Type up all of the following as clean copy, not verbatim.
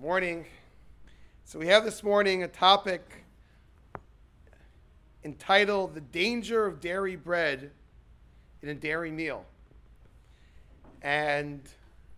Morning. So we have this morning a topic entitled The Danger of Dairy Bread in a Dairy Meal. And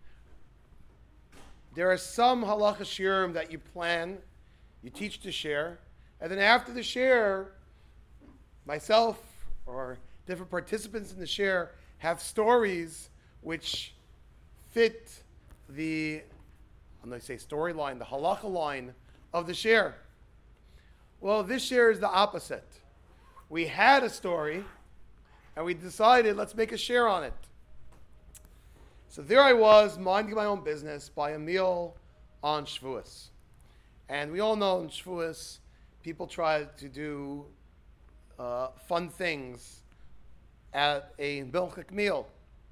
there are some halacha shiurim that you teach to share, and then after the share, myself or different participants in the share have stories which fit the, I'm going to say storyline, the halacha line of the share. Well, this share is the opposite. We had a story, and we decided let's make a share on it. So there I was, minding my own business by a meal on Shavuos. And we all know on Shavuos, people try to do fun things at a milchik meal.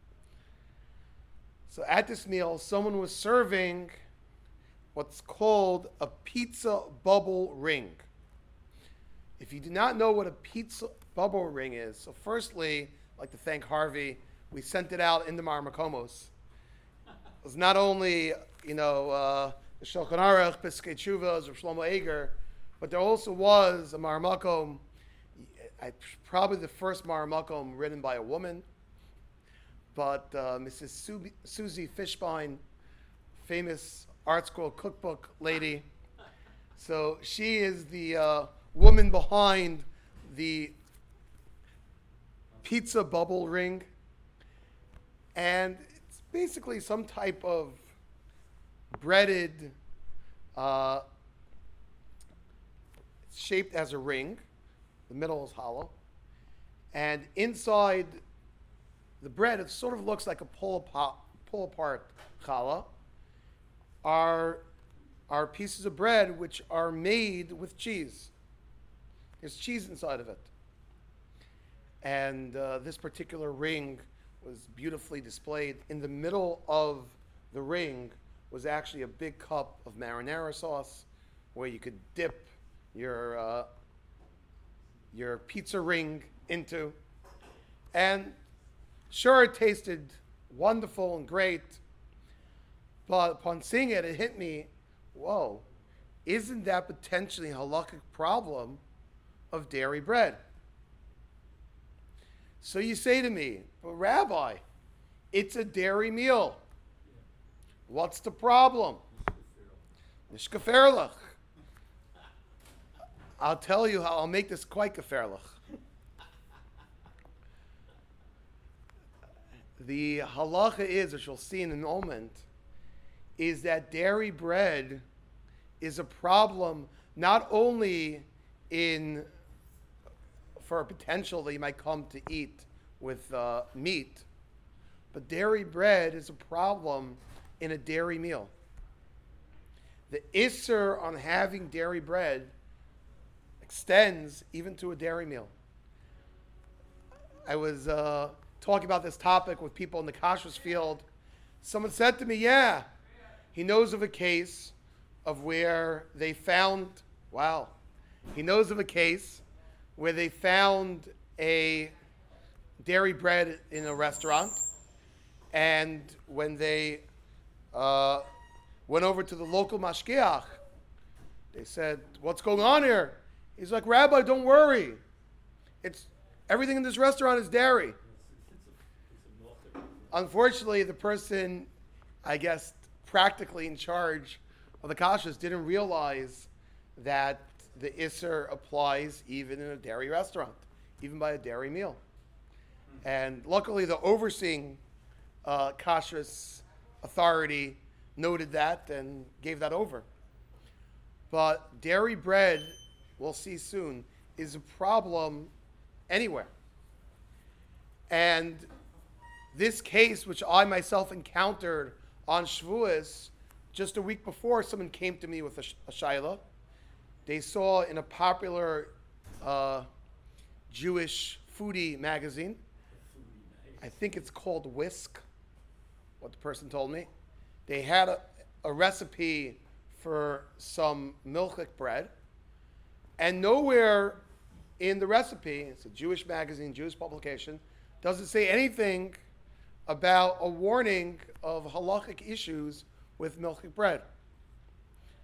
So at this meal, someone was serving what's called a pizza bubble ring. If you do not know what a pizza bubble ring is, so firstly, I'd like to thank Harvey. We sent it out in the Marmakomos. It was not only, the Shulchan Aruch, Piskei Teshuvos, of Shlomo Eger, but there also was a Marmakom, probably the first Marmakom written by a woman, but Mrs. Susie Fishbein, famous art school cookbook lady. So she is the woman behind the pizza bubble ring. And it's basically some type of breaded, it's shaped as a ring. The middle is hollow. And inside the bread, it sort of looks like a pull-apart challah, are pieces of bread which are made with cheese. There's cheese inside of it. And this particular ring was beautifully displayed. In the middle of the ring was actually a big cup of marinara sauce where you could dip your pizza ring into. And sure, it tasted wonderful and great, but upon seeing it, it hit me, whoa, isn't that potentially a halakhic problem of dairy bread? So you say to me, but Rabbi, it's a dairy meal. What's the problem? Nishkaferlach. I'll tell you how I'll make this quite geferlach. The halacha is, which you'll see in a moment, is that dairy bread is a problem not only for a potential that you might come to eat with meat, but dairy bread is a problem in a dairy meal. The isser on having dairy bread extends even to a dairy meal. I was talking about this topic with people in the kashrus field. Someone said to me, yeah, he knows of a case of where they found, he knows of a case where they found a dairy bread in a restaurant, and when they went over to the local mashgiach, they said, what's going on here? He's like, Rabbi, don't worry. Everything in this restaurant is dairy. Unfortunately, the person, I guess, practically in charge of the kashrus didn't realize that the isser applies even in a dairy restaurant, even by a dairy meal. And luckily, the overseeing kashrus authority noted that and gave that over. But dairy bread, we'll see soon, is a problem anywhere. And this case, which I myself encountered on Shavuos, just a week before, someone came to me with a shayla. They saw in a popular Jewish foodie magazine, I think it's called Whisk, what the person told me. They had a recipe for some milchik bread, and nowhere in the recipe, it's a Jewish magazine, Jewish publication, does it say anything about a warning of halachic issues with milchik bread.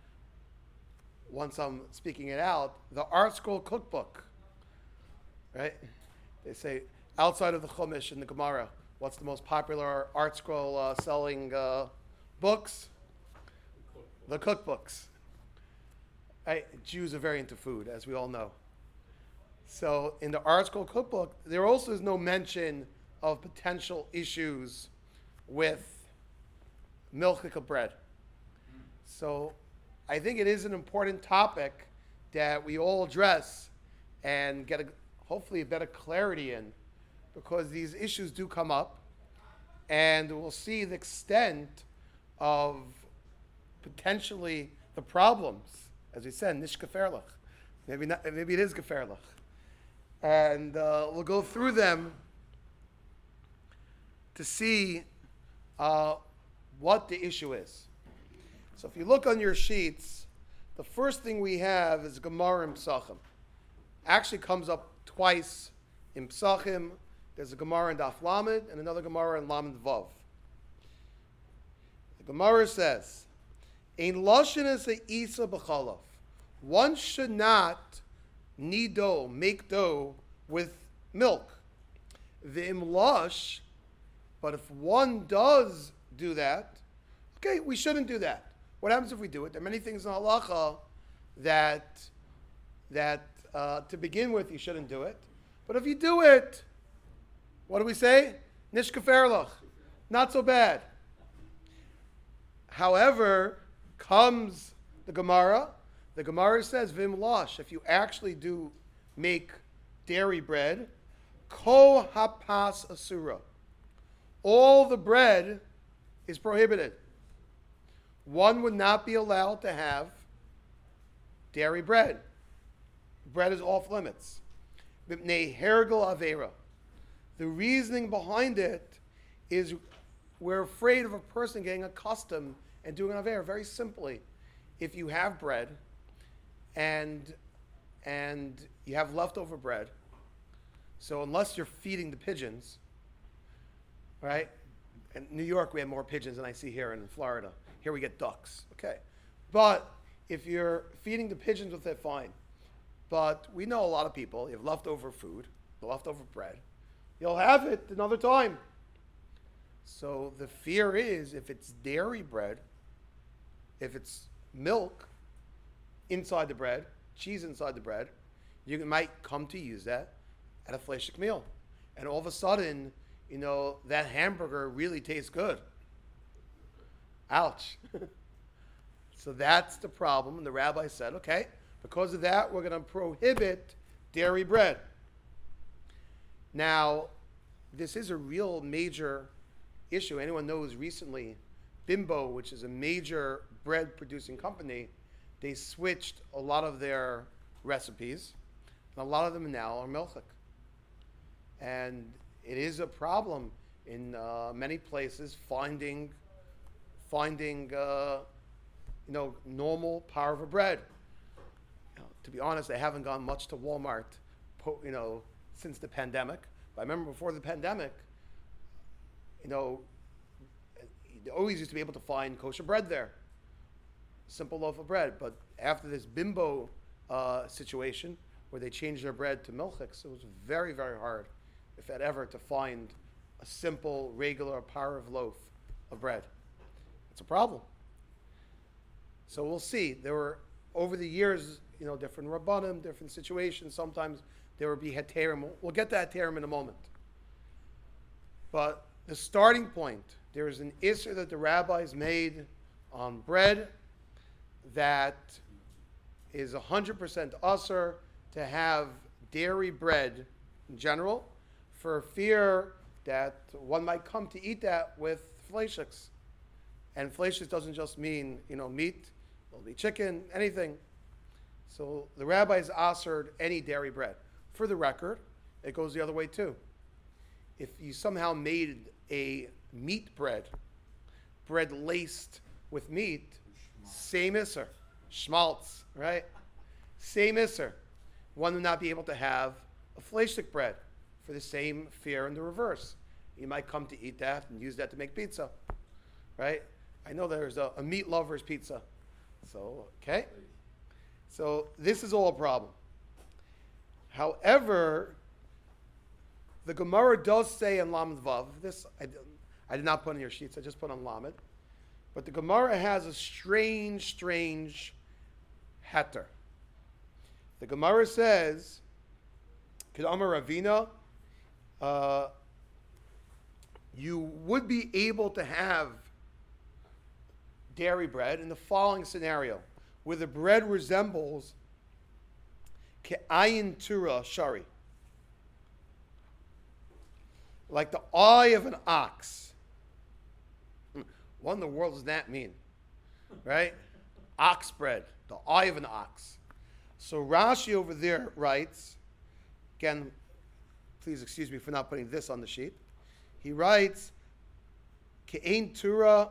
once I'm speaking it out, the Art Scroll Cookbook, right? They say outside of the Chumash and the Gemara, what's the most popular Art Scroll selling books? The cookbooks. Right? Jews are very into food, as we all know. So in the Art Scroll Cookbook, there also is no mention of potential issues with milchical bread. So I think it is an important topic that we all address and get hopefully a better clarity in, because these issues do come up, and we'll see the extent of potentially the problems. As we said, nish geferlich. Maybe not. Maybe it is geferlich, and we'll go through them to see what the issue is. So if you look on your sheets, the first thing we have is Gemara in Psachim. Actually comes up twice in Psachim. There's a Gemara in Daf Lamed and another Gemara in Lamed Vav. The Gemara says, Ein lashon es isa b'chalav. One should not knead dough, make dough with milk. V'im lash, but if one does do that, okay, we shouldn't do that. What happens if we do it? There are many things in halacha that to begin with you shouldn't do it. But if you do it, what do we say? Nish geferlich. Not so bad. However, comes the Gemara. The Gemara says, Vim lash, if you actually do make dairy bread, ko hapas asura. All the bread is prohibited. One would not be allowed to have dairy bread. Bread is off limits. B'nei hergel avera. The reasoning behind it is we're afraid of a person getting accustomed and doing an avera. Very simply, if you have bread and you have leftover bread, so unless you're feeding the pigeons, right? In New York, we have more pigeons than I see here in Florida. Here we get ducks. Okay. But if you're feeding the pigeons with it, fine. But we know a lot of people, you have leftover food, leftover bread. You'll have it another time. So the fear is if it's dairy bread, if it's milk inside the bread, cheese inside the bread, you might come to use that at a fleshik meal. And all of a sudden, that hamburger really tastes good. Ouch. So that's the problem. And the rabbi said, okay, because of that, we're going to prohibit dairy bread. Now, this is a real major issue. Anyone knows recently, Bimbo, which is a major bread producing company, they switched a lot of their recipes. And a lot of them now are milchik. And it is a problem in many places finding normal parva bread. To be honest, I haven't gone much to Walmart, since the pandemic. But I remember before the pandemic, you always used to be able to find kosher bread there. Simple loaf of bread. But after this Bimbo situation, where they changed their bread to milchiks, it was very, very hard, if that ever, to find a simple, regular parva loaf of bread. It's a problem. So we'll see. There were, over the years, different rabbanim, different situations. Sometimes there will be heterim. We'll get to heterim in a moment. But the starting point, there is an issur that the rabbis made on bread that is 100% usur to have dairy bread in general, for fear that one might come to eat that with fleishiks. And fleishiks doesn't just mean, meat, it'll be chicken, anything. So the rabbis assered any dairy bread. For the record, it goes the other way too. If you somehow made a meat bread laced with meat, same isser, schmaltz, right? Same isser. One would not be able to have a fleishik bread for the same fear in the reverse. You might come to eat that and use that to make pizza, right? I know there's a meat lover's pizza. So, okay. So this is all a problem. However, the Gemara does say in Lamed Vav, this I did not put in your sheets, I just put on Lamed, but the Gemara has a strange heter. The Gemara says, Kedamar Ravina, you would be able to have dairy bread in the following scenario, where the bread resembles Ke'ayin Tura Shari, like the eye of an ox. What in the world does that mean? Right? Ox bread, the eye of an ox. So Rashi over there writes, again, please excuse me for not putting this on the sheet. He writes, Ke'ayin Tura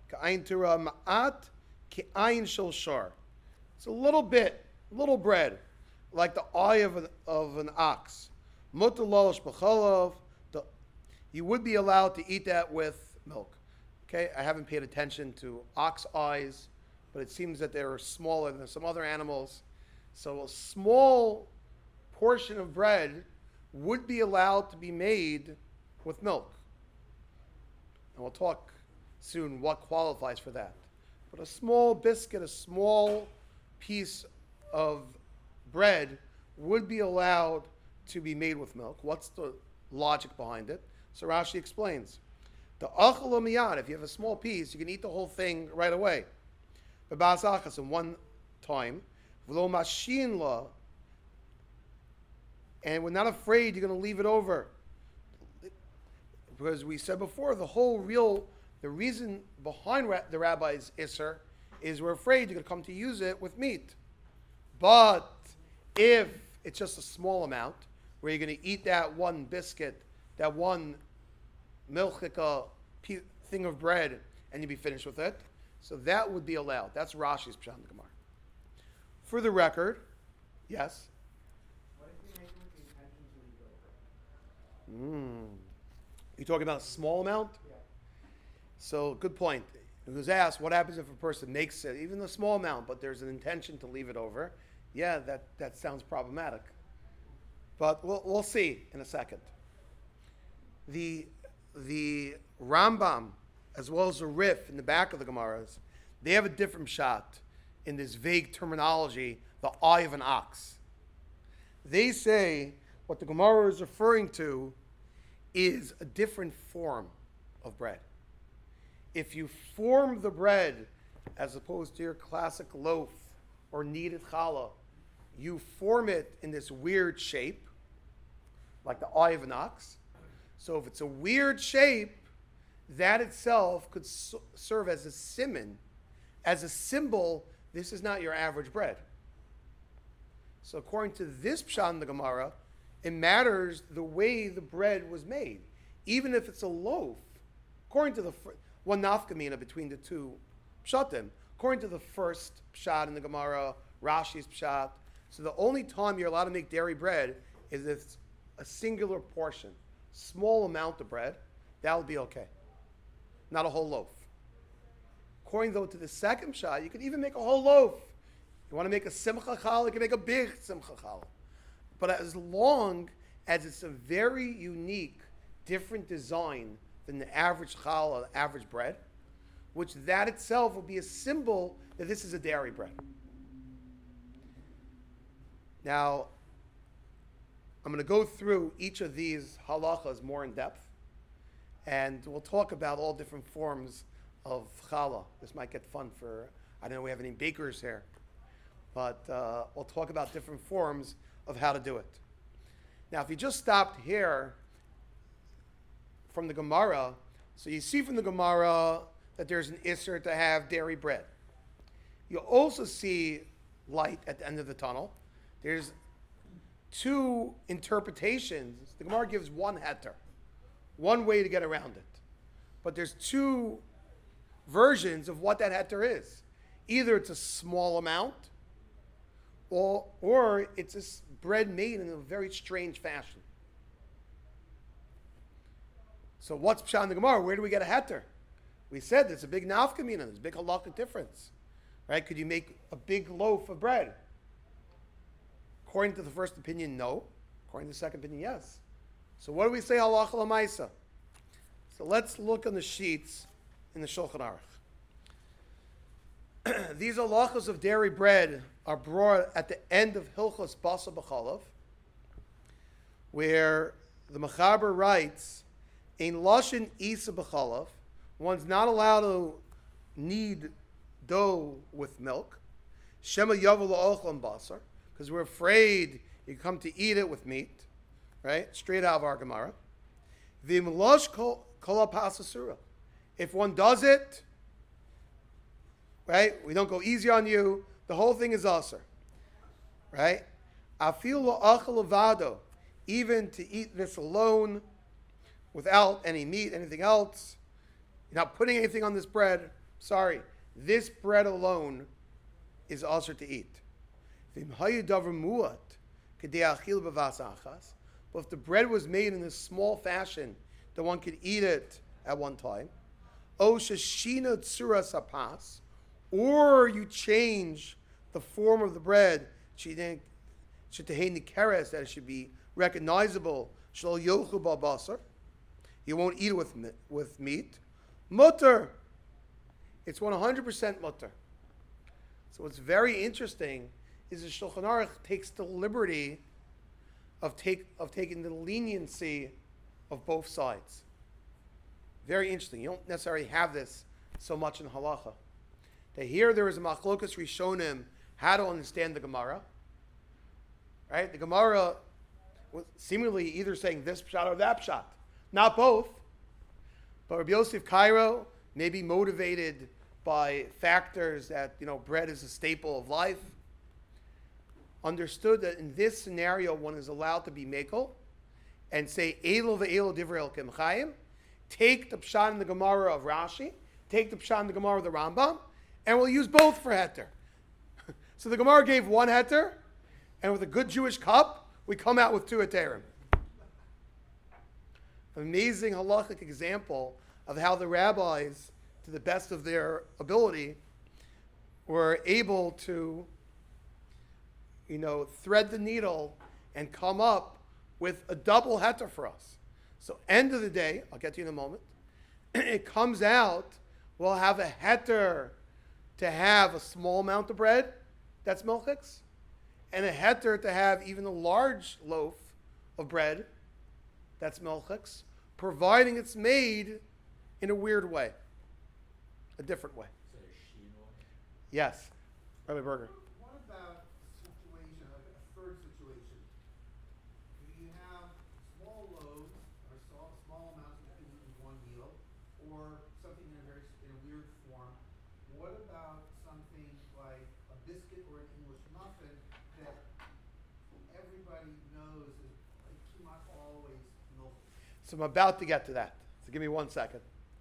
Ma'at Ke'ayin Shel Shar. It's a little bread, like the eye of an ox. Mutar lo b'chalav. You would be allowed to eat that with milk. Okay, I haven't paid attention to ox eyes, but it seems that they're smaller than some other animals. So a small portion of bread would be allowed to be made with milk. And we'll talk soon what qualifies for that. But a small biscuit, a small piece of bread would be allowed to be made with milk. What's the logic behind it? So Rashi explains. The achal miyad, if you have a small piece, you can eat the whole thing right away. B'bas achas in one time. V'lo mashin la, and we're not afraid you're going to leave it over. Because we said before, the reason behind the rabbi's isser is we're afraid you're going to come to use it with meat. But if it's just a small amount, where you're going to eat that one biscuit, that one milchika thing of bread, and you'll be finished with it, so that would be allowed. That's Rashi's Pshat in the Gemara. For the record, yes? What if you make it with the intention to leave it over? You talking about a small amount? Yeah. So, good point. It was asked, what happens if a person makes it, even a small amount, but there's an intention to leave it over? Yeah, that sounds problematic. But we'll see in a second. The Rambam, as well as the Rif in the back of the Gemaras, they have a different shot in this vague terminology, the eye of an ox. They say what the Gemara is referring to is a different form of bread. If you form the bread as opposed to your classic loaf or kneaded challah, you form it in this weird shape, like the eye of an ox. So if it's a weird shape, that itself could serve as a siman, as a symbol. This is not your average bread. So according to this pshat in the Gemara, it matters the way the bread was made. Even if it's a loaf, according to the one nafkamina between the two pshatim, according to the first pshat in the Gemara, Rashi's pshat, so the only time you're allowed to make dairy bread is if it's a singular portion, small amount of bread, that will be okay. Not a whole loaf. According, though, to the second pshat, you could even make a whole loaf. You want to make a simcha challah, you can make a big simcha challah. But as long as it's a very unique, different design than the average challah, the average bread, which that itself will be a symbol that this is a dairy bread. Now, I'm going to go through each of these halachas more in depth, and we'll talk about all different forms of challah. This might get fun for, I don't know if we have any bakers here, but we'll talk about different forms of how to do it. Now, if you just stopped here from the Gemara, so you see from the Gemara that there's an isser to have dairy bread. You also see light at the end of the tunnel. There's two interpretations. The Gemara gives one heter, one way to get around it. But there's two versions of what that heter is. Either it's a small amount, or it's a bread made in a very strange fashion. So what's pshat in the Gemara? Where do we get a heter? We said there's a big nafkamina, there's a big halakhic difference. Right? Could you make a big loaf of bread? According to the first opinion, no. According to the second opinion, yes. So what do we say halacha l'maisa? So let's look on the sheets in the Shulchan Aruch. These halachas of dairy bread are brought at the end of Hilchos Basa B'chalav, where the Mechaber writes, "Ein lashon isa b'chalav." One's not allowed to knead dough with milk. Shema yavu la'ochel basar, because we're afraid you come to eat it with meat, right? Straight out of our Gemara. V'im losh kol pasasura. If one does it, right? We don't go easy on you. The whole thing is aser, right? Afil la'achel levado. Even to eat this alone, without any meat, anything else, you're not putting anything on this bread. Sorry, this bread alone is also to eat. But if the bread was made in this small fashion that one could eat it at one time, or you change the form of the bread, that it should be recognizable, you won't eat it with meat. Mutter. It's 100% mutter. So what's very interesting is the Shulchan Aruch takes the liberty of taking the leniency of both sides. Very interesting. You don't necessarily have this so much in halacha. That here there is a machlokas rishonim how to understand the Gemara. Right? The Gemara was seemingly either saying this pshat or that pshat. Not both. But Rabbi Yosef Cairo may be motivated by factors that, bread is a staple of life. Understood that in this scenario, one is allowed to be mekel and say, Elo ve'elo divrei Elokim Chaim. Take the pshat in the Gemara of Rashi, take the pshat in the Gemara of the Rambam, and we'll use both for heter. So the Gemara gave one heter, and with a good Jewish cup, we come out with two heterim. Amazing halachic example of how the rabbis, to the best of their ability, were able to, thread the needle and come up with a double heter for us. So end of the day, I'll get to you in a moment, it comes out, we'll have a heter to have a small amount of bread, that's milchix, and a heter to have even a large loaf of bread, that's milchix, providing it's made in a weird way, a different way. Yes, Rabbi Berger. What about a situation, like a third situation? Do you have small loaves or small amounts of food in one meal, or something in a weird form? What about something like a biscuit or an English muffin that everybody knows is not always milk? So I'm about to get to that. So give me 1 second.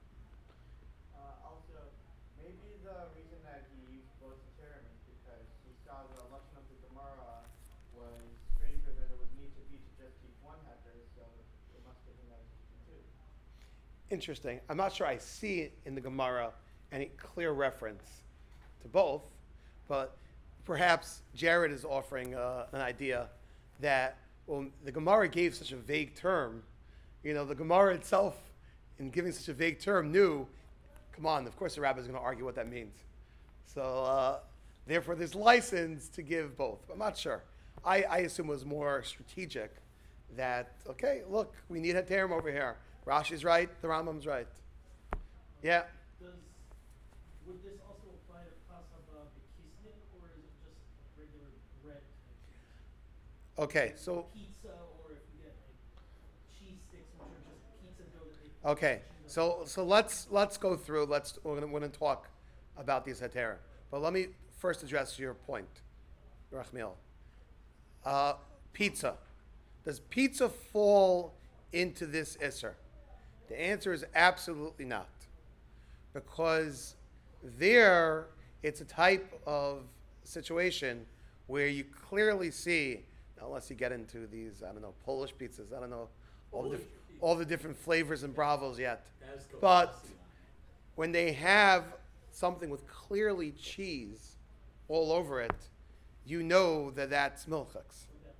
Also, maybe the reason that he used both heterim is because he saw that the lashon of the Gemara was stranger than it would need to be to just keep one heter, so it must have been that two. Interesting. I'm not sure I see in the Gemara any clear reference to both, but perhaps Jared is offering an idea that, the Gemara gave such a vague term. The Gemara itself, in giving such a vague term, knew, come on, of course the rabbi is going to argue what that means. So, therefore, there's license to give both. I'm not sure. I assume it was more strategic that, okay, look, we need a term over here. Rashi's right, the Rambam's right. Yeah. Would this also apply to pasaba bekisnin, or is it just regular bread? Okay, so. Pizza, or if you get like cheese sticks, which are just pizza dough that they. Okay, so let's go through. We're going to talk about these heterim, but let me first address your point, Rachmiel. Pizza. Does pizza fall into this isser? The answer is absolutely not, because there it's a type of situation where you clearly see, unless you get into these, Polish pizzas, all the different flavors and bravos yet. But when they have something with clearly cheese all over it, you know that that's milchix.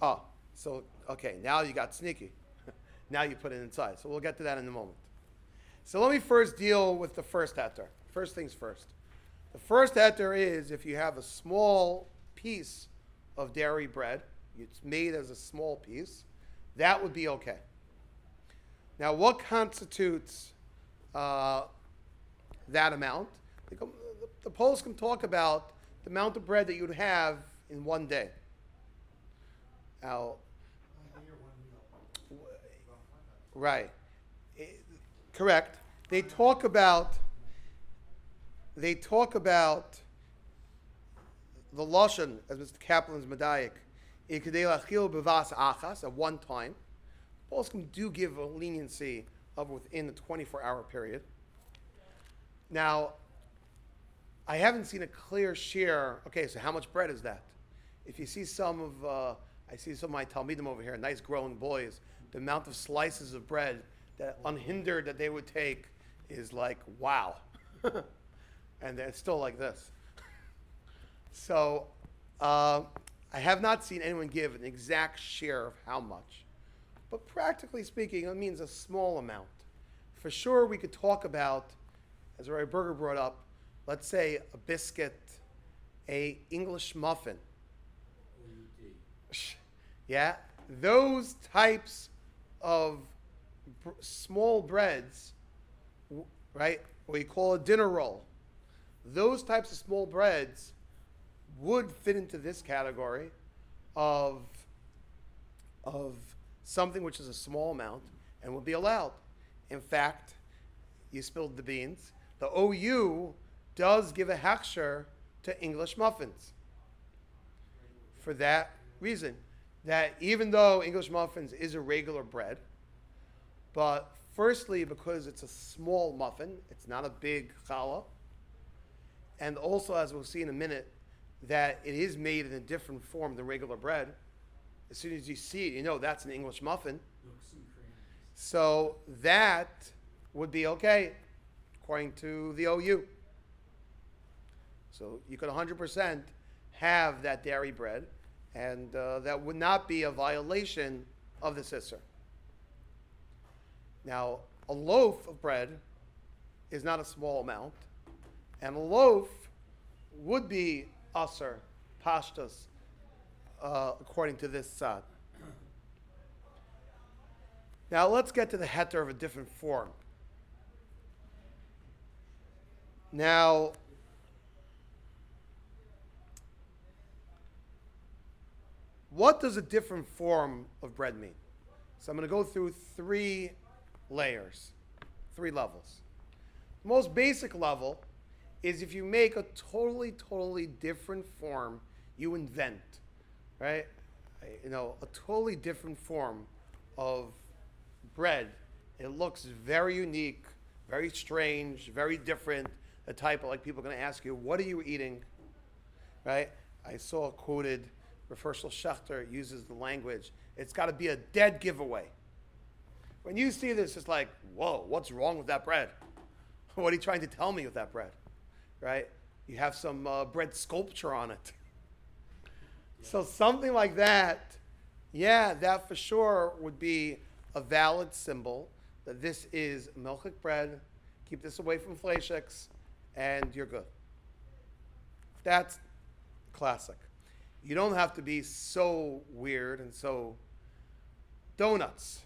Oh, so, okay, now you got sneaky. Now you put it inside. So we'll get to that in a moment. So let me first deal with the first heter. First things first. The first heter is if you have a small piece of dairy bread, it's made as a small piece, that would be okay. Now, what constitutes that amount? The Poles can talk about the amount of bread that you would have in one day. Now, right. Correct. They talk about the lashon, as Mr. Kaplan's medayik, at one time. Poskim do give a leniency of within the 24-hour period. Now, I haven't seen a clear share. Okay, so how much bread is that? If you see I see some of my Talmidim over here, nice growing boys, the amount of slices of bread that unhindered that they would take is like, wow. And it's still like this. So, I have not seen anyone give an exact share of how much. But practically speaking, it means a small amount. For sure, we could talk about, as Ray Berger brought up, let's say a biscuit, a English muffin. Yeah, those types of small breads, right, what you call a dinner roll, those types of small breads would fit into this category of something which is a small amount and would be allowed. In fact, you spilled the beans. The OU does give a hechsher to English muffins for that reason, that even though English muffins is a regular bread, but firstly, because it's a small muffin, it's not a big challah, and also, as we'll see in a minute, that it is made in a different form than regular bread. As soon as you see it, you know that's an English muffin. So that would be okay, according to the OU. So you could 100% have that dairy bread, and that would not be a violation of the Sisser. Now, a loaf of bread is not a small amount, and a loaf would be Aser, Pashtas, according to this Tzad. Now let's get to the heter of a different form. Now, what does a different form of bread mean? So I'm going to go through 3 layers, 3 levels. The most basic level is if you make a totally different form, you invent, right? A totally different form of bread. It looks very unique, very strange, very different. The type of, like, people are going to ask you, what are you eating, right? I saw quoted, Refershel Schechter uses the language, it's got to be a dead giveaway. When you see this, it's like, whoa, what's wrong with that bread? What are you trying to tell me with that bread, right? You have some bread sculpture on it. So something like that, yeah, that for sure would be a valid symbol that this is milchik bread. Keep this away from fleishiks, and you're good. That's classic. You don't have to be so weird and so donuts.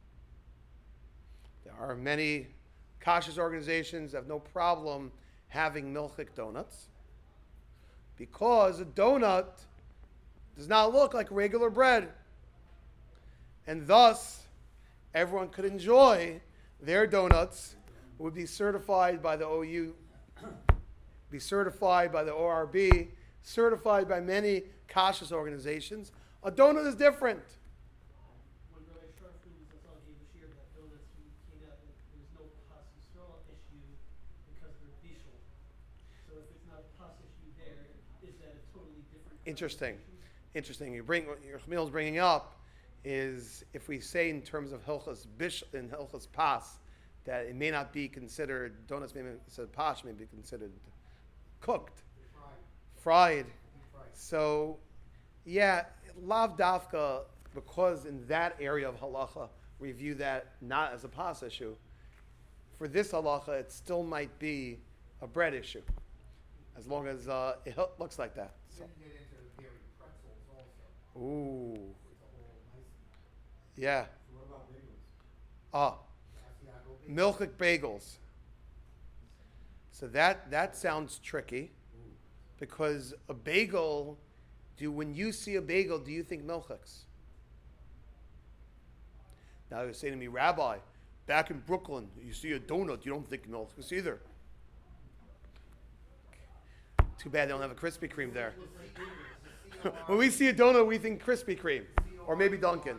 There are many kashrus organizations that have no problem having milchik donuts because a donut does not look like regular bread. And thus, everyone could enjoy their donuts, would be certified by the OU, be certified by the ORB, certified by many kashrus organizations. A donut is different. When Rabbi Sharfman was on Abishir, that donuts, he came out that there's no pas Yisrael issue because they're bishul. So if it's not a pas issue there, is that a totally different? Interesting. Your Chmil's bringing up is if we say in terms of Hilchas Bish and Hilchas Pas that it may not be considered, donuts may be considered pash, may be considered cooked, fried. So, yeah, lav dafka because in that area of halacha, we view that not as a pas issue, for this halacha, it still might be a bread issue, as long as it looks like that. So. Then you get into dairy pretzels also. Ooh, It's a whole nice. yeah. So what about bagels? Ah, Asiago bagels. milchik bagels. So that sounds tricky, because a bagel, when you see a bagel, do you think milchiks? Now you say to me, Rabbi, back in Brooklyn, you see a donut, you don't think milchiks either. Too bad they don't have a Krispy Kreme there. When we see a donut, we think Krispy Kreme, or maybe Dunkin'.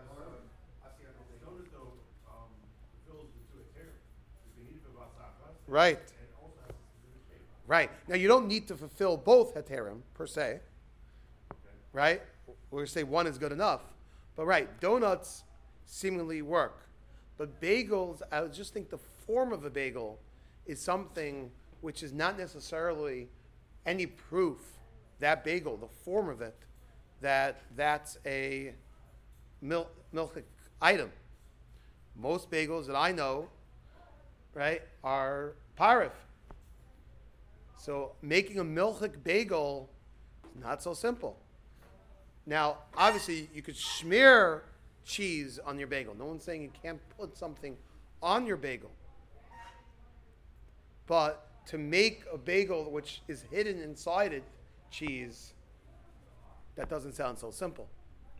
Right. Right. Now, you don't need to fulfill both heterim, per se. Right? We're going to say one is good enough. But right, donuts seemingly work. But bagels, I would just think the form of a bagel is something which is not necessarily any proof, that bagel, the form of it, that's a milchik item. Most bagels that I know, right, are parif. So making a milchik bagel is not so simple. Now, obviously, you could smear cheese on your bagel. No one's saying you can't put something on your bagel. But to make a bagel which is hidden inside it, cheese, that doesn't sound so simple.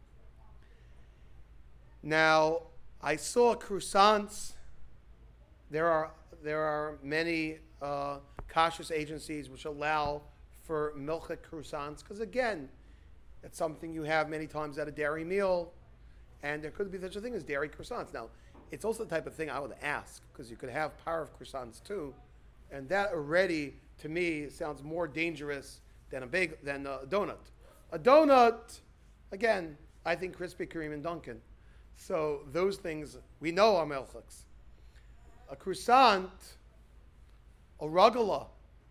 Now, I saw croissants. There are many kashrus agencies which allow for milchik croissants, because again, it's something you have many times at a dairy meal, and there could be such a thing as dairy croissants. Now, it's also the type of thing I would ask, because you could have parv croissants too, and that already, to me, sounds more dangerous than a donut. A donut, again, I think Krispy Kreme and Dunkin'. So those things we know are milchiks. A croissant, a rugula,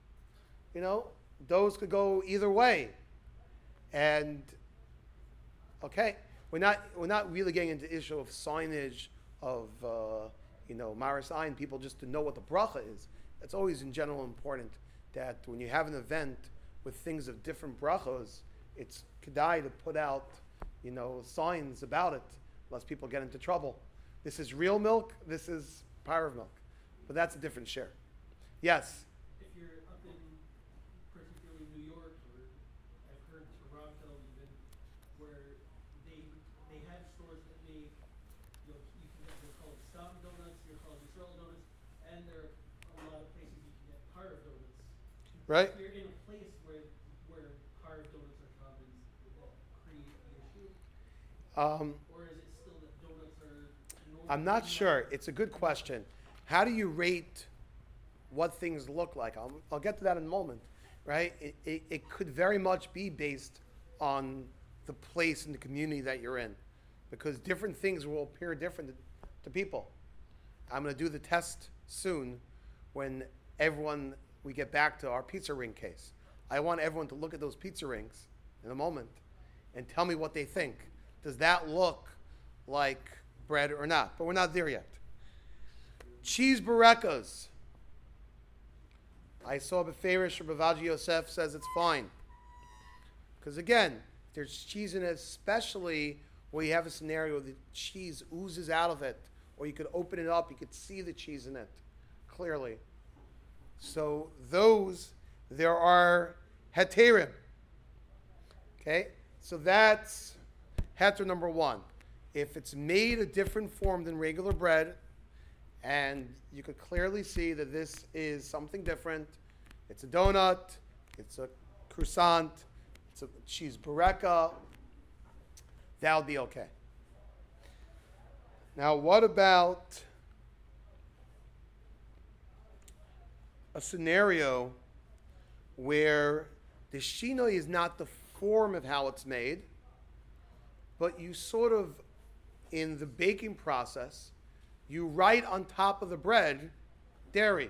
those could go either way. And okay, we're not really getting into the issue of signage of Maris Ayin, people just to know what the bracha is. It's always in general important that when you have an event with things of different brachos, it's kedai to put out signs about it, lest people get into trouble. This is real milk. This is parv milk, but that's a different share. Yes. If you're up in particularly New York, or I've heard Toronto even, where they have stores that make, you can get, they're called Stam donuts, they're called Yisrael donuts, and there are a lot of places you can get parv donuts. Right. If you're in a place where parv donuts are common, would that create an issue? Or is it still that donuts are normal? I'm not sure. It's a good question. How do you rate what things look like? I'll get to that in a moment, right? It could very much be based on the place and the community that you're in, because different things will appear different to people. I'm going to do the test soon when we get back to our pizza ring case. I want everyone to look at those pizza rings in a moment and tell me what they think. Does that look like bread or not? But we're not there yet. Cheese burekas. I saw Beferish or Bavaji Yosef says it's fine. Because again, there's cheese in it, especially where you have a scenario where the cheese oozes out of it, or you could open it up, you could see the cheese in it clearly. So there are heterim. Okay? So that's heter number one. If it's made a different form than regular bread, and you could clearly see that this is something different, it's a donut, it's a croissant, it's a cheese bureka, that would be okay. Now, what about a scenario where the shinoi is not the form of how it's made, but you sort of, in the baking process, you write on top of the bread dairy.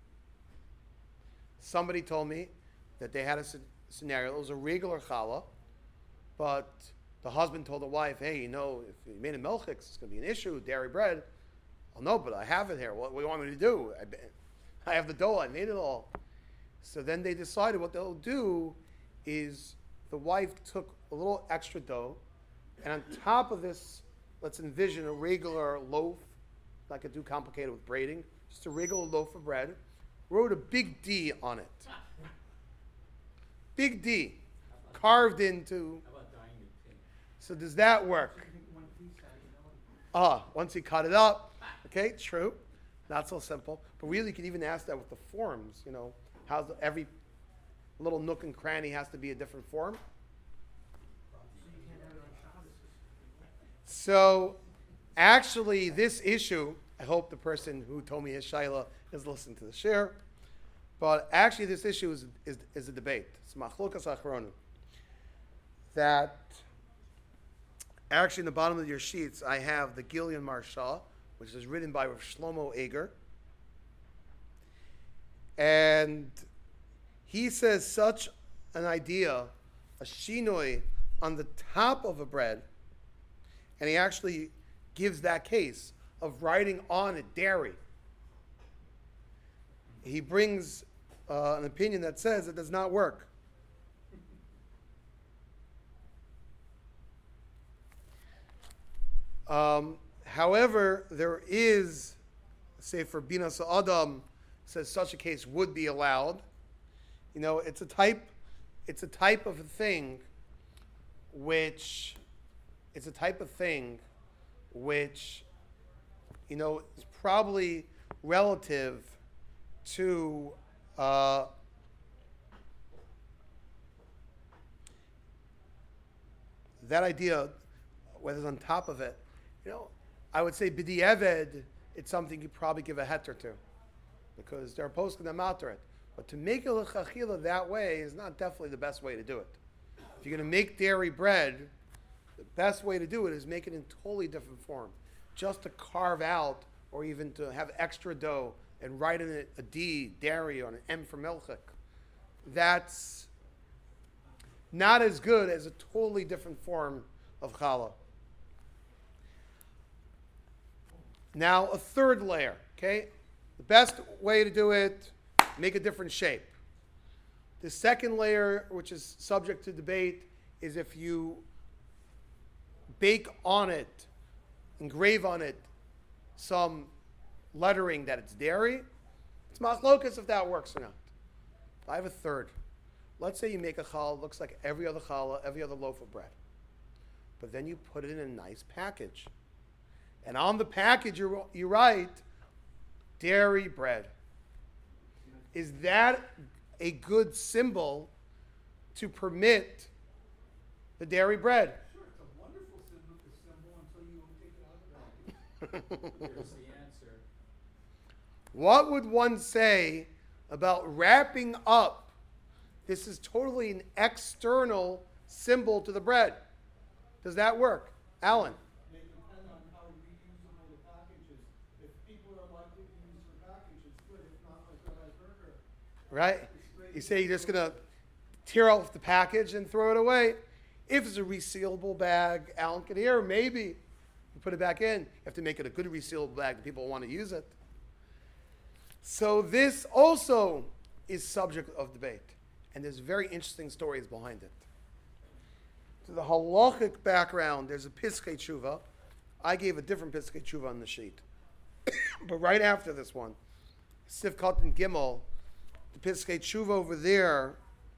Somebody told me that they had a scenario. It was a regular challah, but the husband told the wife, hey, if you made a milchik, it's going to be an issue, dairy bread. Oh, no, but I have it here. What do you want me to do? I have the dough. I made it all. So then they decided what they'll do is the wife took a little extra dough, and on top of this, let's envision a regular loaf, not too complicated with braiding, just a regular loaf of bread, wrote a big D on it. Big D, carved into. How about dyeing it pink? So does that work? Once he cut it up, okay, true, not so simple. But really, you could even ask that with the forms. How every little nook and cranny has to be a different form. So, actually, this issue, I hope the person who told me his shaila is listening to the share. But actually, this issue is a debate. It's machlokas achronim. That actually, in the bottom of your sheets, I have the Gilyon Marsha, which is written by Rav Shlomo Eger. And he says such an idea, a shinoi on the top of a bread, and he actually gives that case of writing on it dairy. He brings an opinion that says it does not work. However, there is, say for Bina Sa'adam, says such a case would be allowed. It's a type of thing which is probably relative to that idea, whether it's on top of it. I would say b'di'eved, it's something you probably give a heter to, because they're posting them out to it. But to make a l'chachila that way is not definitely the best way to do it. If you're going to make dairy bread, the best way to do it is make it in totally different form. Just to carve out, or even to have extra dough and write in it a D, dairy, or an M for milchik. That's not as good as a totally different form of challah. Now, a third layer, okay? The best way to do it, make a different shape. The second layer, which is subject to debate, is if you bake on it, engrave on it some lettering that it's dairy. It's machlokas if that works or not. I have a third. Let's say you make a challah, looks like every other challah, every other loaf of bread. But then you put it in a nice package. And on the package you write, dairy bread. Is that a good symbol to permit the dairy bread? Sure, it's a wonderful symbol until you take it out of the package. Here's the answer. What would one say about wrapping up? This is totally an external symbol to the bread. Does that work? Alan? They depend on how reusable the package is. If people are likely to use the package, it's good. If not, like the red burger. Right? You say you're just going to tear off the package and throw it away. If it's a resealable bag, Alan can hear, maybe you put it back in. You have to make it a good resealable bag that people want to use it. So this also is subject of debate. And there's very interesting stories behind it. To the halachic background, there's a Piskei Tshuva. I gave a different Piskei Tshuva on the sheet. But right after this one, Sivkot and Gimel, the Piskei Tshuva over there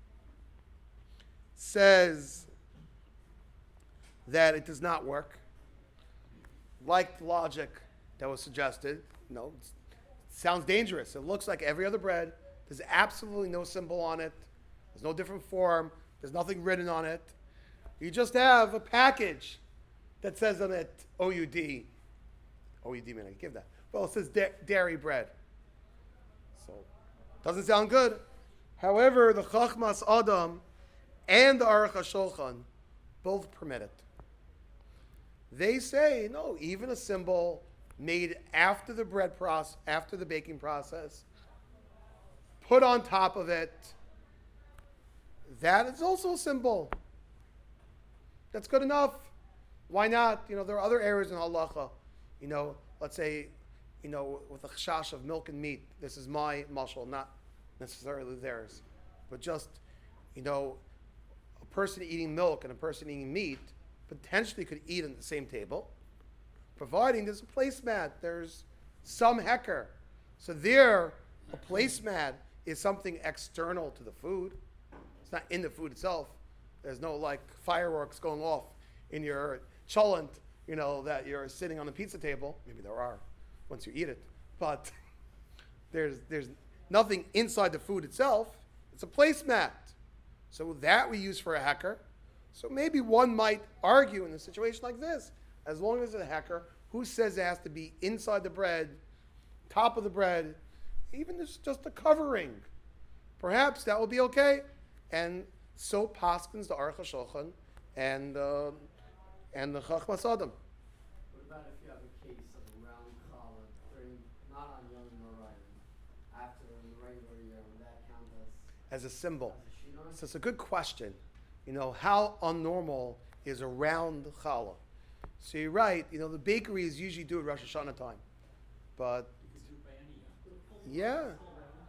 says that it does not work. Like the logic that was suggested, it sounds dangerous. It looks like every other bread. There's absolutely no symbol on it. There's no different form. There's nothing written on it. You just have a package that says on it OUD. OUD may not give that. Well, it says dairy bread. So, doesn't sound good. However, the Chachmas Adam and the Aruch HaShulchan both permit it. They say, no, even a symbol made after the bread process, after the baking process, put on top of it, that is also a symbol. That's good enough. Why not? There are other areas in halacha. Let's say, with a chash of milk and meat. This is my mashal, not necessarily theirs. But just, a person eating milk and a person eating meat potentially could eat at the same table, providing there's a placemat, there's some hecker. So there, a placemat is something external to the food. It's not in the food itself. There's no fireworks going off in your cholent, that you're sitting on the pizza table. Maybe there are once you eat it. But there's nothing inside the food itself. It's a placemat. So that we use for a hecker. So maybe one might argue in a situation like this, as long as it's a hecker, who says it has to be inside the bread, top of the bread, even if it's just a covering. Perhaps that will be okay. And so paskins the Aruch HaShulchan and the Chachmas Adam. What about if you have a case of a round challah during, not on Yom Norayim, after the regular year, would that count As a symbol. as a shidduch? So it's a good question. How unnormal is a round challah? So you're right. The bakeries usually do it Rosh Hashanah time. But yeah.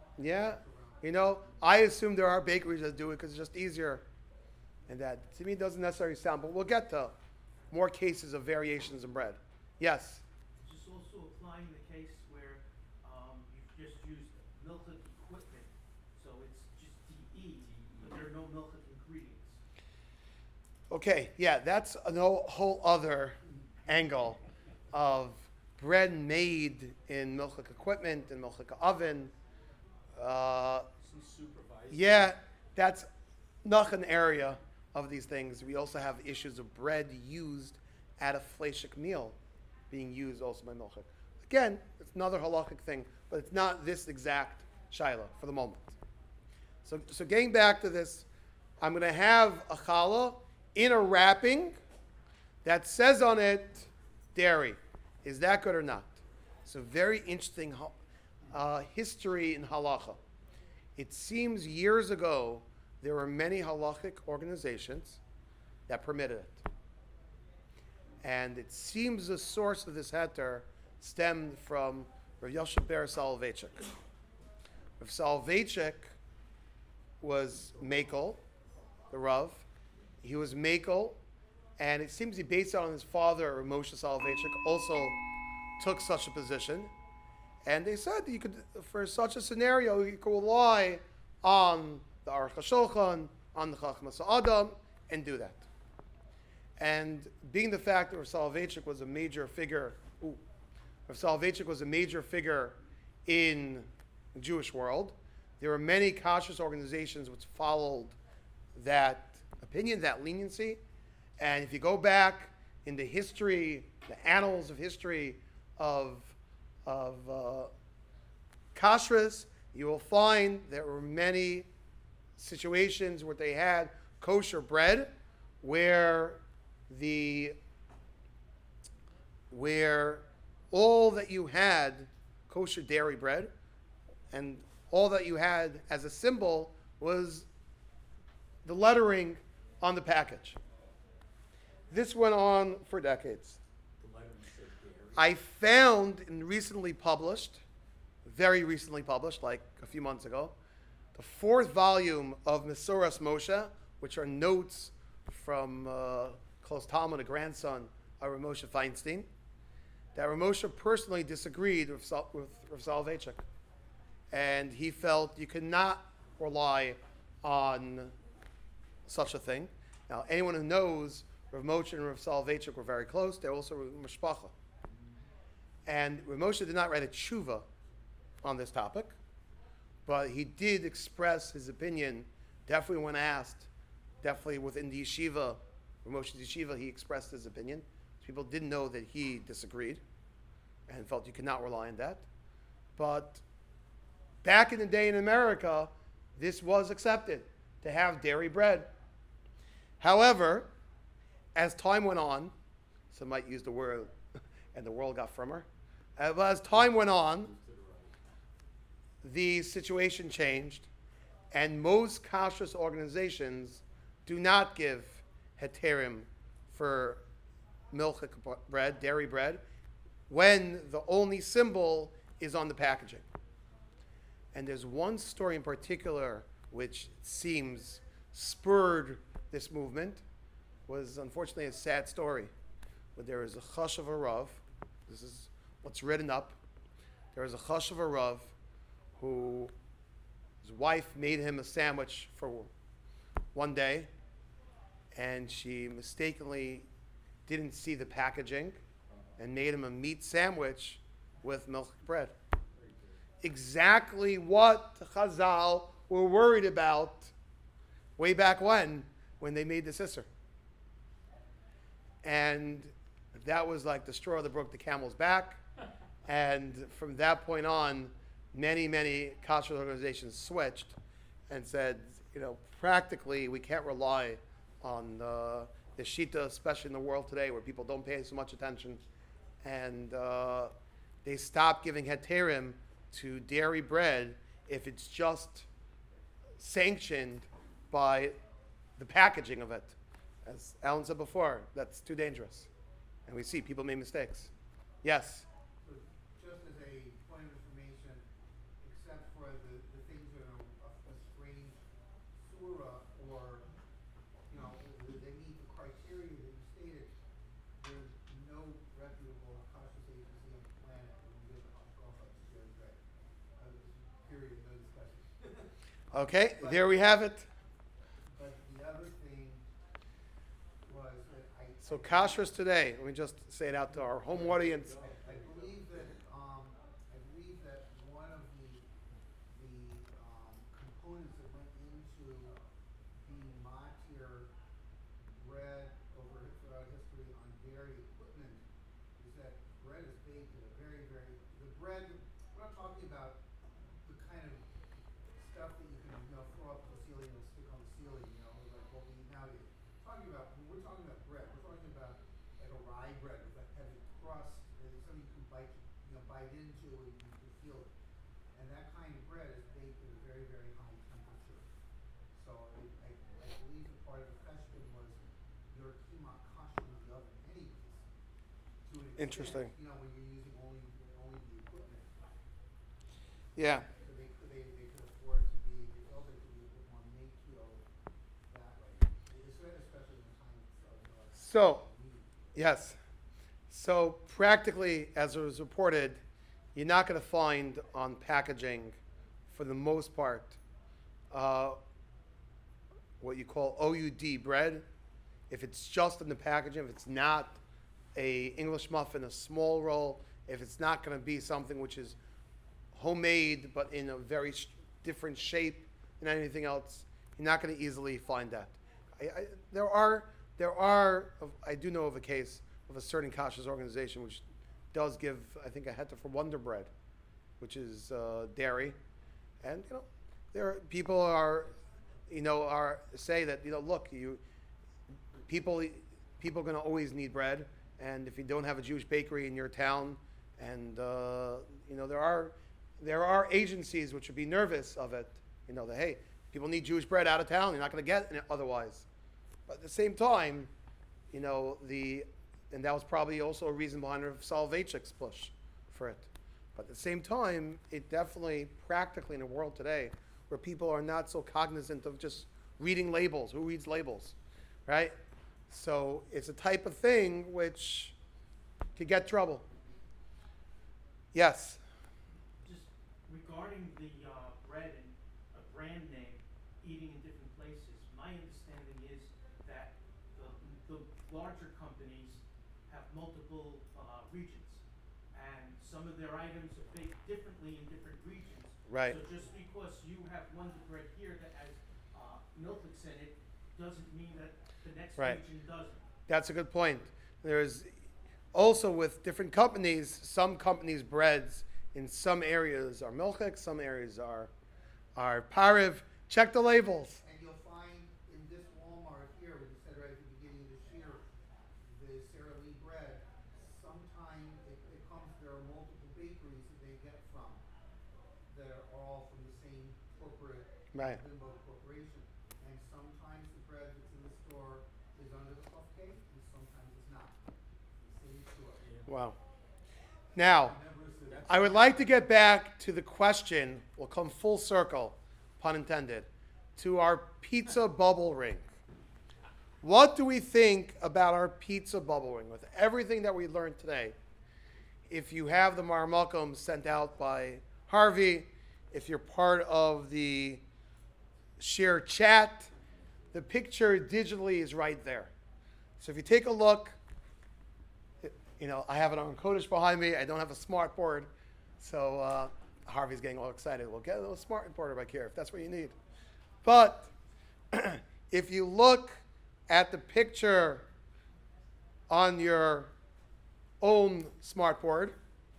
I assume there are bakeries that do it because it's just easier. And that, to me, doesn't necessarily sound, but we'll get to more cases of variations in bread. Yes? Just also applying the case where you've just used milchik equipment, so it's just DE, but there are no milchik ingredients. Okay, yeah, that's a whole other angle of bread made in milchik equipment and milchik oven. Yeah, that's not an area of these things. We also have issues of bread used at a fleishik meal being used also by milchik. Again, it's another halachic thing, but it's not this exact shaila for the moment. So getting back to this, I'm going to have a challah in a wrapping that says on it dairy. Is that good or not? It's a very interesting history in halacha. It seems years ago there were many halachic organizations that permitted it. And it seems the source of this heter stemmed from Rav Yosef Ber Soloveitchik. Rav Soloveitchik was Makel, the Rav. He was Makel, and it seems he based it on his father, Rav Moshe Soloveitchik, also took such a position. And they said that you could, for such a scenario, you could rely on the Aruch HaShulchan, on the Chachmas Adam, and do that. And being the fact that Rav Soloveitchik was a major figure, in the Jewish world, there were many kashrus organizations which followed that opinion, that leniency. And if you go back in the history, the annals of history of kashrus, you will find there were many situations where they had kosher bread where all that you had, kosher dairy bread, and all that you had as a symbol was the lettering on the package. This went on for decades. I found in very recently published, like a few months ago, the 4th volume of Mesoras Moshe, which are notes from Klos Talmud, a grandson of Rav Moshe Feinstein, that Rav Moshe personally disagreed with Rav Soloveitchik. And he felt you could not rely on such a thing. Now, anyone who knows Rav Moshe and Rav Soloveitchik were very close. They're also mishpacha. And Rav Moshe did not write a tshuva on this topic, but he did express his opinion, definitely when asked, definitely within the yeshiva, Rav Moshe's yeshiva, he expressed his opinion. People didn't know that he disagreed and felt you could not rely on that. But back in the day in America, this was accepted, to have dairy bread. However, as time went on, some might use the word, and the world got firmer. As time went on, the situation changed, and most kashrus organizations do not give heterim for milk bread, dairy bread, when the only symbol is on the packaging. And there's one story in particular which seems spurred this movement, was unfortunately a sad story. But there is a chashav Rav, this is what's written up. There is a chashav Rav who, his wife made him a sandwich for one day, and she mistakenly didn't see the packaging and made him a meat sandwich with milk bread. Exactly what Chazal were worried about way back when they made the Sisser. And that was like the straw that broke the camel's back. And from that point on, many kashrut organizations switched and said, practically we can't rely on the shita, especially in the world today where people don't pay so much attention. And they stopped giving heterim to dairy bread if it's just sanctioned by the packaging of it. As Alan said before, that's too dangerous. And we see people make mistakes. Yes? So just as a point of information, except for the things that are a strange surah or, they meet the criteria that you stated, there's no reputable cautious agency on the planet that will give a hashgacha to dairy bread. Period, no discussion. Okay, there we have it. But the other thing was that So kashrus today, let me just say it out to our home audience. I believe that one of the components that went into being matir bread throughout history on dairy equipment is that bread is baked in a the bread. We're not talking about the kind of stuff that you can throw up to the ceiling and stick on the ceiling, like what we eat nowadays. When we're talking about bread, we're talking about like a rye bread with a heavy crust, something you can bite into and you can feel it. And that kind of bread is baked at a very high temperature. So I believe that part of the question was your kima kasha in the oven anyways. To an extent, Interesting. when you're using only the equipment. Yeah. So they could afford to be, they felt they could be a bit more makio that way, especially in the time of So, meat. yes. So practically, as it was reported, you're not going to find on packaging, for the most part, what you call OUD bread. If it's just in the packaging, if it's not a English muffin, a small roll, if it's not going to be something which is homemade but in a very different shape than anything else, you're not going to easily find that. There are. I do know of a case of a certain kashrus organization which does give, I think, a heter for Wonder Bread, which is dairy, and there are people are say that look, people are going to always need bread, and if you don't have a Jewish bakery in your town, and there are agencies which would be nervous of it, that hey, people need Jewish bread out of town, you're not going to get it otherwise. But at the same time, and that was probably also a reason behind Soloveitchik's push for it. But at the same time, it definitely, practically in a world today where people are not so cognizant of just reading labels. Who reads labels, right? So it's a type of thing which could get trouble. Yes? Just regarding the bread and a brand name, eating in different places, my understanding is that the larger companies have multiple regions, and some of their items are baked differently in different regions. Right. So just because you have Wonder Bread here that has Milklix in it, doesn't mean that the next Right. region doesn't. That's a good point. There's also with different companies, some companies' breads in some areas are milchik, some areas are pariv. Check the labels. And you'll find in this Walmart here, what you said right at the beginning of this year, the Sara Lee bread, sometimes it comes, there are multiple bakeries that they get from that are all from the same corporate, Right. Limbo corporation. And sometimes the bread that's in the store is under the puff cake, and sometimes not. The same store. Wow. Now, I would like to get back to the question, we'll come full circle, pun intended, to our pizza bubble ring. What do we think about our pizza bubble ring? With everything that we learned today, if you have the Marmakum sent out by Harvey, if you're part of the share chat, the picture digitally is right there. So if you take a look, I have it on Kodesh behind me. I don't have a smart board. So Harvey's getting all excited. We'll get a little smart board back here if that's what you need. But if you look at the picture on your own smart board,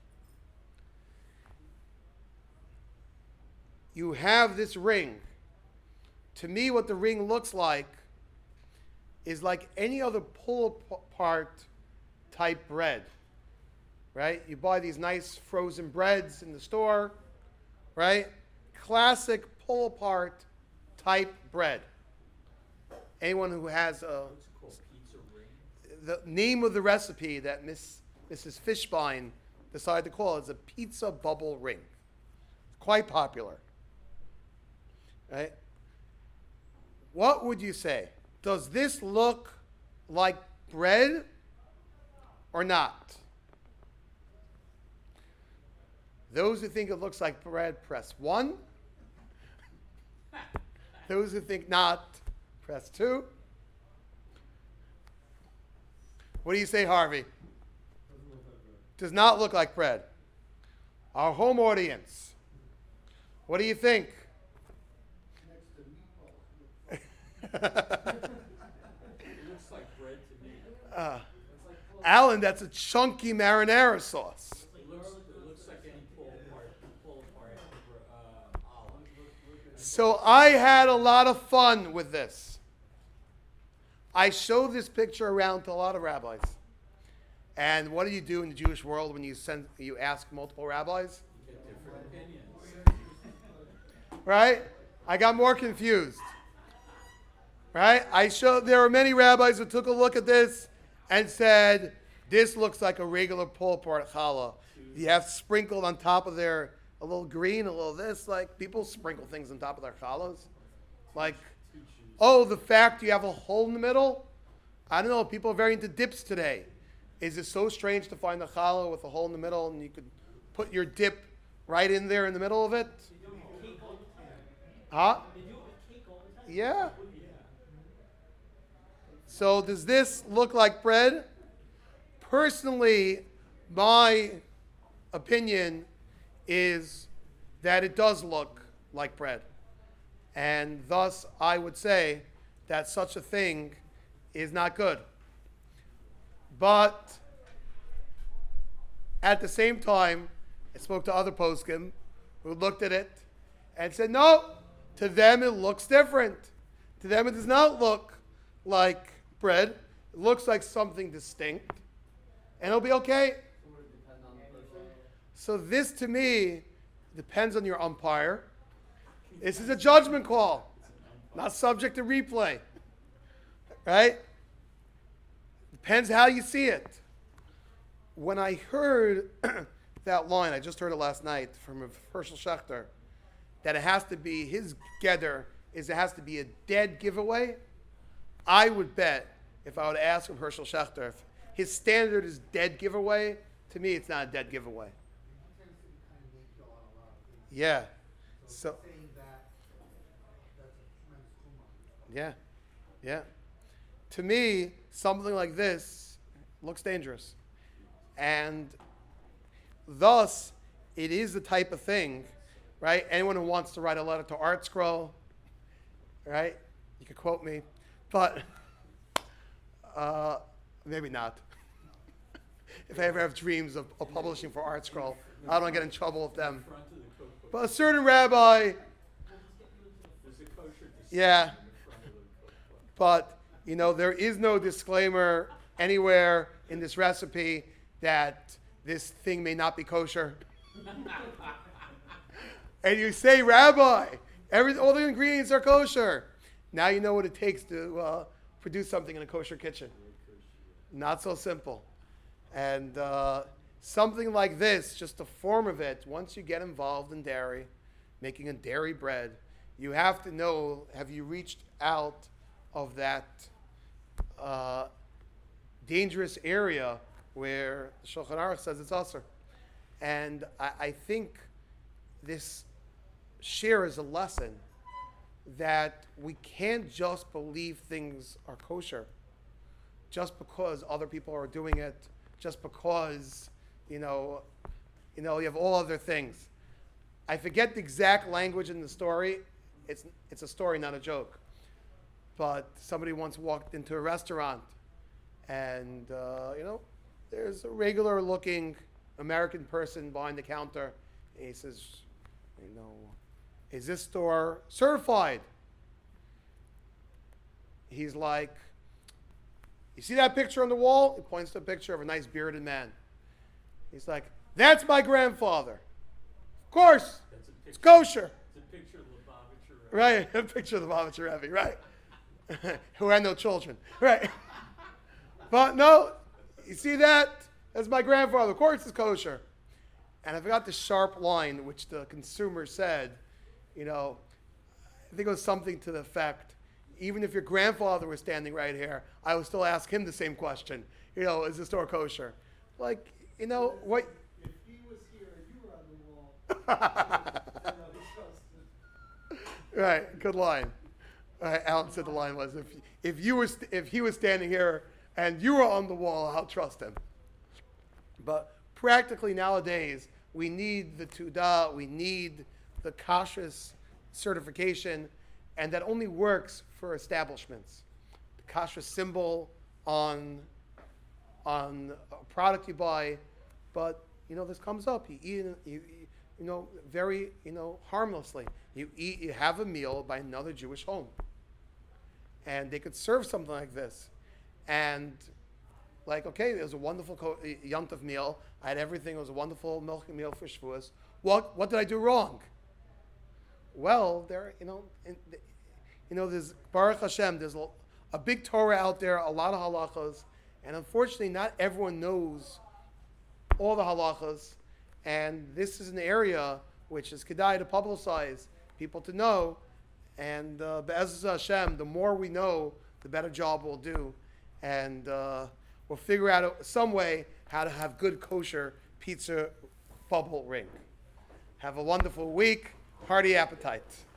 you have this ring. To me, what the ring looks like is like any other pull-apart type bread, right? You buy these nice frozen breads in the store, right? Classic pull-apart type bread. Anyone who has What's it called? Pizza ring? the name of the recipe that Mrs. Fishbein decided to call is a pizza bubble ring. Quite popular, right? What would you say? Does this look like bread or not? Those who think it looks like bread, press 1. Those who think not, press 2. What do you say, Harvey? Does not look like bread. Our home audience, what do you think? Next to meatballs. It looks like bread to me. Alan, that's a chunky marinara sauce. It looks like any pull apart olive. So I had a lot of fun with this. I showed this picture around to a lot of rabbis. And what do you do in the Jewish world when you ask multiple rabbis? You get different opinions. Right? I got more confused. Right? There were many rabbis who took a look at this and said, this looks like a regular pull-apart challah. You have sprinkled on top of there a little green, a little this. Like, people sprinkle things on top of their challahs. Like, oh, the fact you have a hole in the middle? I don't know. People are very into dips today. Is it so strange to find a challah with a hole in the middle and you could put your dip right in there in the middle of it? Huh? Yeah. So does this look like bread? Personally, my opinion is that it does look like bread. And thus, I would say that such a thing is not good. But at the same time, I spoke to other poskim who looked at it and said, no, to them it looks different. To them it does not look like bread. It looks like something distinct. And it'll be okay. So this, to me, depends on your umpire. This is a judgment call, not subject to replay. Right? Depends how you see it. When I heard that line, I just heard it last night from Herschel Schachter, that it has to be, his gedder is it has to be a dead giveaway, I would bet, if I would ask him Herschel Schachter, if his standard is dead giveaway, to me it's not a dead giveaway. He tends to be kind of naked on a lot of things. Yeah. So So, saying that, that's a tremendous tumult. yeah. To me, something like this looks dangerous. And thus, it is the type of thing, right? Anyone who wants to write a letter to Art Scroll, right? You could quote me, but maybe not. If I ever have dreams of publishing for Art Scroll, I don't want to get in trouble with them. Front of the cookbook. But a certain rabbi, There's a kosher distinction yeah. in the front of the cookbook. But, there is no disclaimer anywhere in this recipe that this thing may not be kosher. And you say, Rabbi, all the ingredients are kosher. Now you know what it takes to produce something in a kosher kitchen. Not so simple. And something like this, just the form of it, once you get involved in dairy, making a dairy bread, you have to know, have you reached out of that dangerous area where the Shulchan Aruch says it's usher? And I think this shares a lesson that we can't just believe things are kosher just because other people are doing it, just because, you have all other things. I forget the exact language in the story. It's a story, not a joke. But somebody once walked into a restaurant and, there's a regular looking American person behind the counter. And he says, is this store certified? He's like, you see that picture on the wall? He points to a picture of a nice bearded man. He's like, that's my grandfather. Of course, it's kosher. It's a picture of Lubavitcher. Right, a picture of the Lubavitcher Rebbe, right. Who had no children, right. But no, you see that? That's my grandfather. Of course it's kosher. And I forgot the sharp line which the consumer said, I think it was something to the effect, even if your grandfather was standing right here, I would still ask him the same question. Is the store kosher? Like, what? If he was here and you were on the wall, he trusted. Right, good line. Alan said the line was, if he was standing here and you were on the wall, I'll trust him. But practically nowadays, we need the Tudah, we need the kashrus certification, and that only works for establishments. The kashrus symbol on a product you buy, but this comes up. You eat it, very harmlessly. You have a meal by another Jewish home, and they could serve something like this, and like, okay, it was a wonderful Yom Tov meal. I had everything. It was a wonderful milk meal for Shavuos. What did I do wrong? Well, there's Baruch Hashem. There's a big Torah out there, a lot of halachas, and unfortunately, not everyone knows all the halachas. And this is an area which is kedai to publicize, people to know. And Be'ezus Hashem, the more we know, the better job we'll do, and we'll figure out some way how to have good kosher pizza bubble ring. Have a wonderful week. Hearty appetite.